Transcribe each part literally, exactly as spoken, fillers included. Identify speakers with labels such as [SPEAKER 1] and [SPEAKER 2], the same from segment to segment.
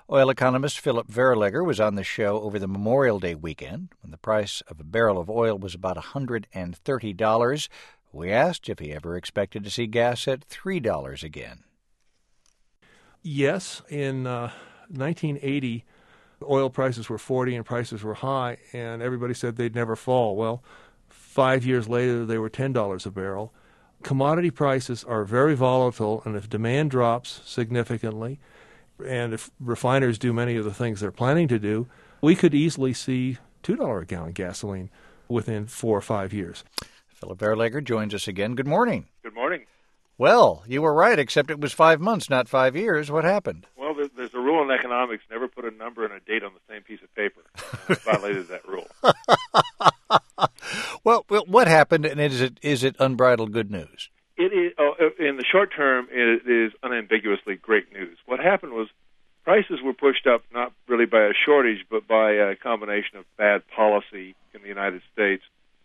[SPEAKER 1] Oil economist Philip Verlegger was on the show over the Memorial Day weekend when the price of a barrel of oil was about one hundred thirty dollars. We asked if he ever expected to see gas at three dollars again.
[SPEAKER 2] Yes, in uh, nineteen eighty, oil prices were forty and prices were high, and everybody said they'd never fall. Well, five years later, they were ten dollars a barrel. Commodity prices are very volatile, and if demand drops significantly, and if refiners do many of the things they're planning to do, we could easily see two dollars a gallon gasoline within four or five years.
[SPEAKER 1] Philip Verlegger joins us again. Good morning.
[SPEAKER 3] Good morning.
[SPEAKER 1] Well, you were right, except it was five months, not five years. What happened?
[SPEAKER 3] Well, there's a rule in economics, never put a number and a date on the same piece of paper. I violated that rule.
[SPEAKER 1] well, well, what happened, and is it is it unbridled good news?
[SPEAKER 3] It is, oh, in the short term, it is unambiguously great news. What happened was prices were pushed up not really by a shortage, but by a combination of bad policy in the United States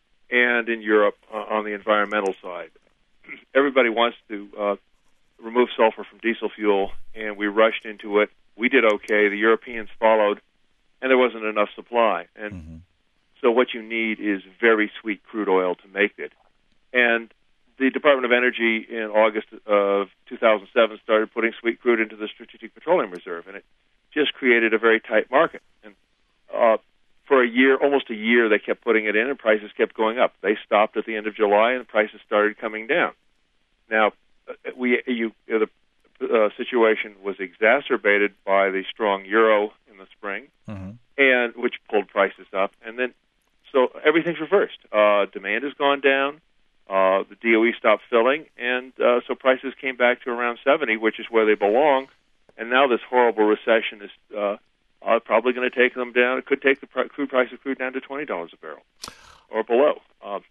[SPEAKER 3] and in Europe uh, on the environmental side. Everybody wants to uh, remove sulfur from diesel fuel, and we rushed into it. We did okay. The Europeans followed, and there wasn't enough supply. And mm-hmm. so what you need is very sweet crude oil to make it. And the Department of Energy in August of two thousand seven started putting sweet crude into the Strategic Petroleum Reserve, and it just created a very tight market. And uh, for a year, almost a year, they kept putting it in, and prices kept going up. They stopped at the end of July, and prices started coming down. Now, we you, the uh, situation was exacerbated by the strong euro in the spring, mm-hmm. and which pulled prices up, and then so everything's reversed. Uh, demand has gone down. Uh, the D O E stopped filling, and uh, so prices came back to around seventy, which is where they belong. And now this horrible recession is uh, uh, probably going to take them down. It could take the pr- crude price of crude down to twenty dollars a barrel or below. Uh,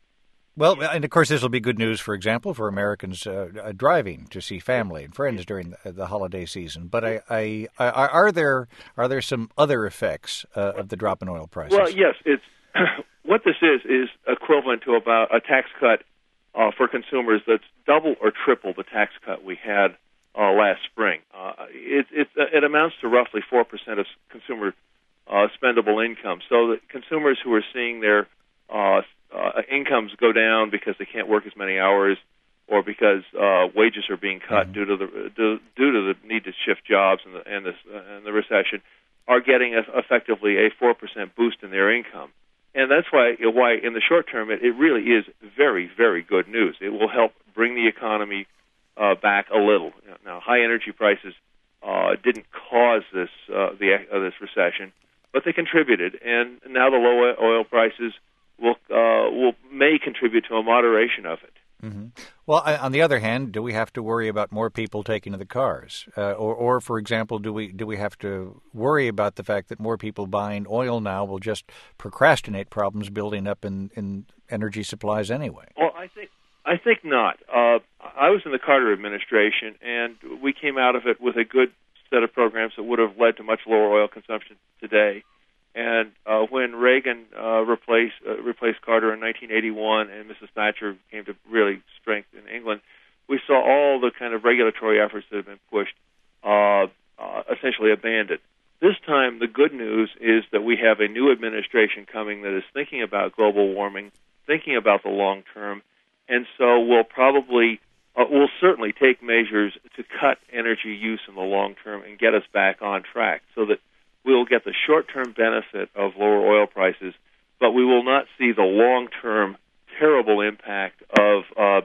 [SPEAKER 1] well, and of course, this will be good news, for example, for Americans uh, uh, driving to see family and friends during the, the holiday season. But I, I, I, are there are there some other effects uh, of the drop in oil prices?
[SPEAKER 3] Well, yes, it's. What this is is equivalent to about a tax cut uh, for consumers that's double or triple the tax cut we had uh, last spring. Uh, it, it, it amounts to roughly four percent of consumer uh, spendable income. So the consumers who are seeing their uh, uh, incomes go down because they can't work as many hours or because uh, wages are being cut mm-hmm. due to the due, due to the need to shift jobs and the, and, this, uh, and the recession are getting a, effectively a four percent boost in their income. And that's why, why in the short term, it, it really is very, very good news. It will help bring the economy uh, back a little. Now, high energy prices uh, didn't cause this uh, the uh, this recession, but they contributed. And now the low oil prices will uh, will may contribute to a moderation of it.
[SPEAKER 1] Mm-hmm. Well, on the other hand, do we have to worry about more people taking to the cars, uh, or, or, for example, do we do we have to worry about the fact that more people buying oil now will just procrastinate problems building up in, in energy supplies anyway?
[SPEAKER 3] Well, I think I think not. Uh, I was in the Carter administration, and we came out of it with a good set of programs that would have led to much lower oil consumption today. And uh, when Reagan uh, replaced uh, replaced Carter in nineteen eighty-one, and Missus Thatcher came to really strength in England, we saw all the kind of regulatory efforts that have been pushed uh, uh, essentially abandoned. This time, the good news is that we have a new administration coming that is thinking about global warming, thinking about the long term, and so we'll probably uh, we'll certainly take measures to cut energy use in the long term and get us back on track, so that we'll get the short-term benefit of lower oil prices, but we will not see the long-term terrible impact of uh,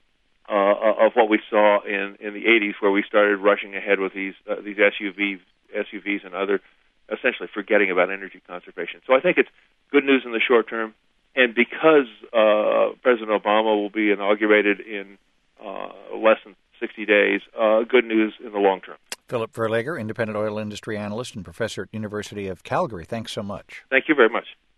[SPEAKER 3] uh, of what we saw in, in the eighties, where we started rushing ahead with these uh, these S U Vs, S U Vs and other, essentially forgetting about energy conservation. So I think it's good news in the short term, and because uh, President Obama will be inaugurated in uh, less than sixty days, uh, good news in the long term.
[SPEAKER 1] Philip Verlegger, independent oil industry analyst and professor at University of Calgary. Thanks so much.
[SPEAKER 3] Thank you very much.